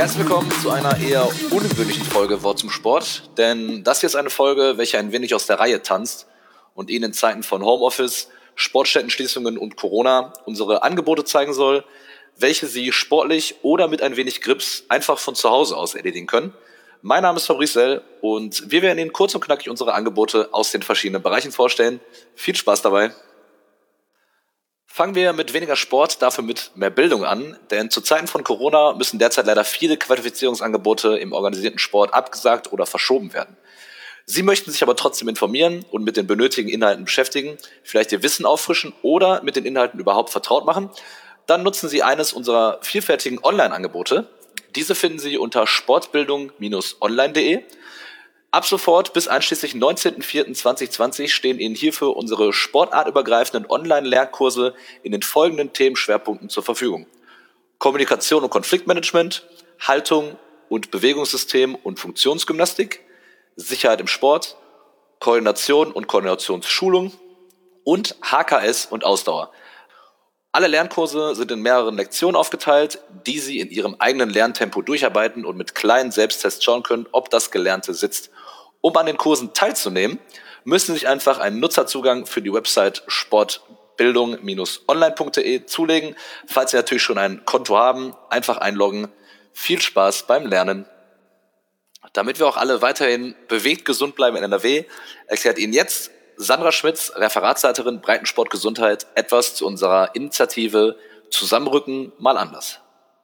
Herzlich willkommen zu einer eher ungewöhnlichen Folge Wort zum Sport, denn das hier ist eine Folge, welche ein wenig aus der Reihe tanzt und Ihnen in Zeiten von Homeoffice, Sportstättenschließungen und Corona unsere Angebote zeigen soll, welche Sie sportlich oder mit ein wenig Grips einfach von zu Hause aus erledigen können. Mein Name ist Fabrice Sell und wir werden Ihnen kurz und knackig unsere Angebote aus den verschiedenen Bereichen vorstellen. Viel Spaß dabei! Fangen wir mit weniger Sport, dafür mit mehr Bildung an, denn zu Zeiten von Corona müssen derzeit leider viele Qualifizierungsangebote im organisierten Sport abgesagt oder verschoben werden. Sie möchten sich aber trotzdem informieren und mit den benötigten Inhalten beschäftigen, vielleicht Ihr Wissen auffrischen oder mit den Inhalten überhaupt vertraut machen, dann nutzen Sie eines unserer vielfältigen Online-Angebote. Diese finden Sie unter sportbildung-online.de. Ab sofort bis einschließlich 19.04.2020 stehen Ihnen hierfür unsere sportartübergreifenden Online-Lernkurse in den folgenden Themenschwerpunkten zur Verfügung: Kommunikation und Konfliktmanagement, Haltung und Bewegungssystem und Funktionsgymnastik, Sicherheit im Sport, Koordination und Koordinationsschulung und HKS und Ausdauer. Alle Lernkurse sind in mehreren Lektionen aufgeteilt, die Sie in Ihrem eigenen Lerntempo durcharbeiten und mit kleinen Selbsttests schauen können, ob das Gelernte sitzt. Um an den Kursen teilzunehmen, müssen Sie sich einfach einen Nutzerzugang für die Website sportbildung-online.de zulegen. Falls Sie natürlich schon ein Konto haben, einfach einloggen. Viel Spaß beim Lernen. Damit wir auch alle weiterhin bewegt gesund bleiben in NRW, erklärt Ihnen jetzt Sandra Schmitz, Referatsleiterin Breitensport Gesundheit, etwas zu unserer Initiative Zusammenrücken mal anders.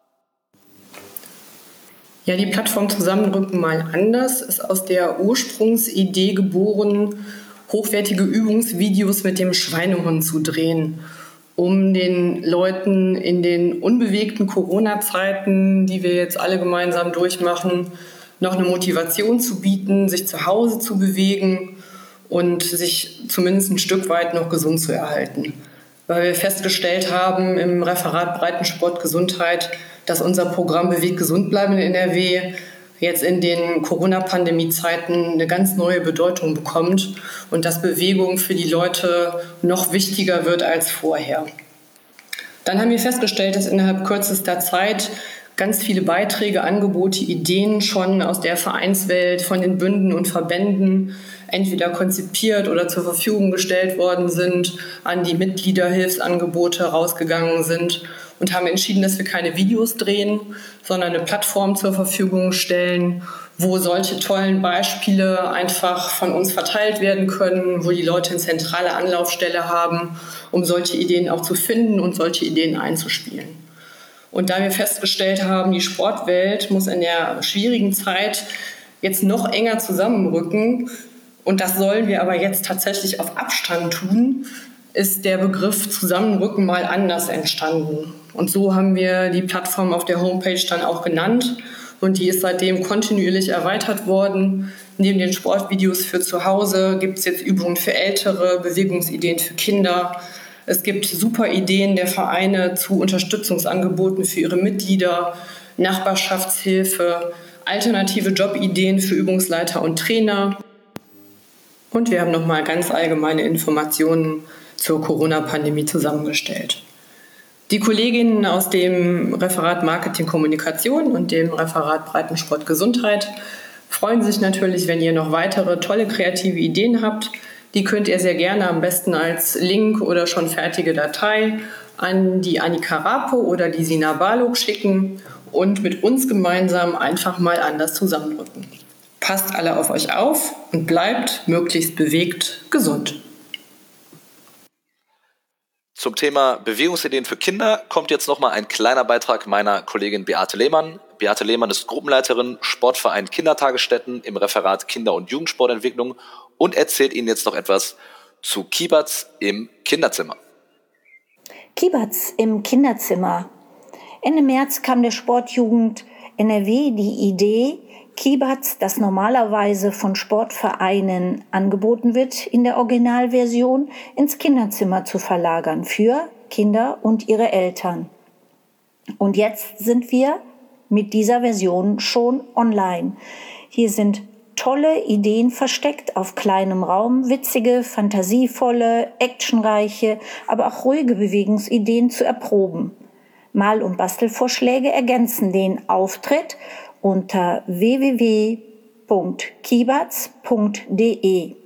Ja, die Plattform Zusammenrücken mal anders ist aus der Ursprungsidee geboren, hochwertige Übungsvideos mit dem Schweinehund zu drehen, um den Leuten in den unbewegten Corona-Zeiten, die wir jetzt alle gemeinsam durchmachen, noch eine Motivation zu bieten, sich zu Hause zu bewegen und sich zumindest ein Stück weit noch gesund zu erhalten. Weil wir festgestellt haben im Referat Breitensport Gesundheit, dass unser Programm Bewegt gesund bleiben in NRW jetzt in den Corona-Pandemie-Zeiten eine ganz neue Bedeutung bekommt und dass Bewegung für die Leute noch wichtiger wird als vorher. Dann haben wir festgestellt, dass innerhalb kürzester Zeit ganz viele Beiträge, Angebote, Ideen schon aus der Vereinswelt, von den Bünden und Verbänden entweder konzipiert oder zur Verfügung gestellt worden sind, an die Mitgliederhilfsangebote rausgegangen sind und haben entschieden, dass wir keine Videos drehen, sondern eine Plattform zur Verfügung stellen, wo solche tollen Beispiele einfach von uns verteilt werden können, wo die Leute eine zentrale Anlaufstelle haben, um solche Ideen auch zu finden und solche Ideen einzuspielen. Und da wir festgestellt haben, die Sportwelt muss in der schwierigen Zeit jetzt noch enger zusammenrücken, und das sollen wir aber jetzt tatsächlich auf Abstand tun, ist der Begriff Zusammenrücken mal anders entstanden. Und so haben wir die Plattform auf der Homepage dann auch genannt. Und die ist seitdem kontinuierlich erweitert worden. Neben den Sportvideos für zu Hause gibt es jetzt Übungen für Ältere, Bewegungsideen für Kinder. Es gibt super Ideen der Vereine zu Unterstützungsangeboten für ihre Mitglieder, Nachbarschaftshilfe, alternative Jobideen für Übungsleiter und Trainer. Und wir haben nochmal ganz allgemeine Informationen zur Corona-Pandemie zusammengestellt. Die Kolleginnen aus dem Referat Marketing Kommunikation und dem Referat Breitensport Gesundheit freuen sich natürlich, wenn ihr noch weitere tolle kreative Ideen habt. Die könnt ihr sehr gerne am besten als Link oder schon fertige Datei an die Annika Rapo oder die Sina Balog schicken und mit uns gemeinsam einfach mal anders zusammenrücken. Passt alle auf euch auf und bleibt möglichst bewegt gesund. Zum Thema Bewegungsideen für Kinder kommt jetzt nochmal ein kleiner Beitrag meiner Kollegin Beate Lehmann. Beate Lehmann ist Gruppenleiterin Sportverein Kindertagesstätten im Referat Kinder- und Jugendsportentwicklung und erzählt Ihnen jetzt noch etwas zu Kibatz im Kinderzimmer. Kibatz im Kinderzimmer. Ende März kam der Sportjugend NRW die Idee, Kibatz, das normalerweise von Sportvereinen angeboten wird, in der Originalversion ins Kinderzimmer zu verlagern für Kinder und ihre Eltern. Und jetzt sind wir mit dieser Version schon online. Hier sind tolle Ideen versteckt auf kleinem Raum, witzige, fantasievolle, actionreiche, aber auch ruhige Bewegungsideen zu erproben. Mal- und Bastelvorschläge ergänzen den Auftritt unter www.kibaz.de.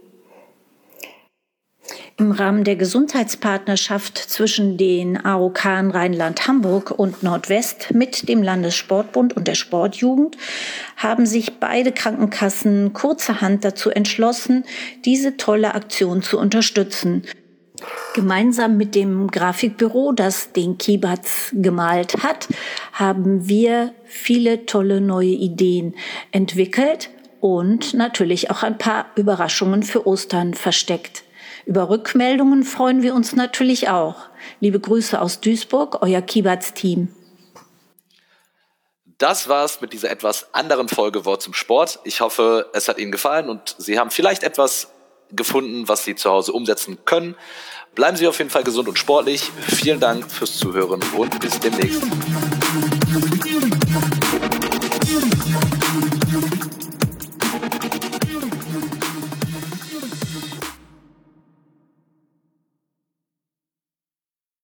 Im Rahmen der Gesundheitspartnerschaft zwischen den AOK Rheinland-Hamburg und Nordwest mit dem Landessportbund und der Sportjugend haben sich beide Krankenkassen kurzerhand dazu entschlossen, diese tolle Aktion zu unterstützen. Gemeinsam mit dem Grafikbüro, das den Kibaz gemalt hat, haben wir viele tolle neue Ideen entwickelt und natürlich auch ein paar Überraschungen für Ostern versteckt. Über Rückmeldungen freuen wir uns natürlich auch. Liebe Grüße aus Duisburg, euer Kibaz-Team. Das war's mit dieser etwas anderen Folge Wort zum Sport. Ich hoffe, es hat Ihnen gefallen und Sie haben vielleicht etwas gefunden, was Sie zu Hause umsetzen können. Bleiben Sie auf jeden Fall gesund und sportlich. Vielen Dank fürs Zuhören und bis demnächst.